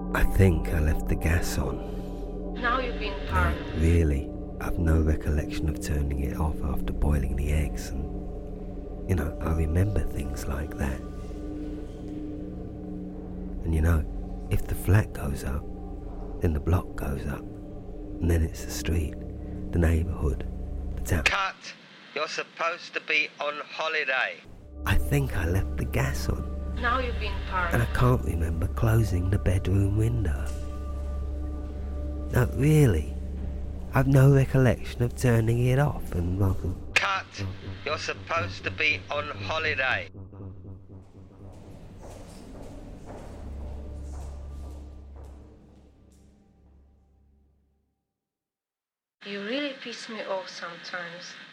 I think I left the gas on. Now you're being paranoid. Really, I've no recollection of turning it off after boiling the eggs, and, I remember things like that. And if the flat goes up, then the block goes up, and then it's the street, the neighbourhood, the town. Cut! You're supposed to be on holiday. I think I left the gas on, Now you're being and I paranoid. can't remember closing the bedroom window. No, really, I've no recollection of turning it off, and Cut! You're supposed to be on holiday. You really piss me off sometimes.